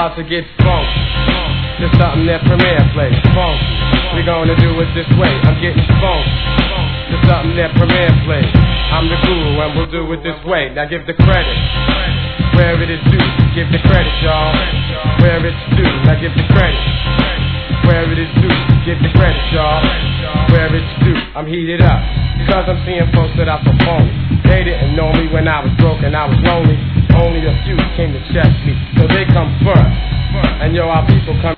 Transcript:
about to get funky. Just something that Premier plays, funky. We gonna do it this way, I'm getting funky. Just something that Premier plays. I'm the guru and we'll do it this way. Now give the credit where it is due. Give the credit, y'all, where it's due. Now give the credit where it is due. Give the credit, y'all, where it's due. I'm heated up because I'm seeing folks that are so phony. They didn't know me when I was broke and I was lonely. Only a few came to check me, so they come first. And yo, our people come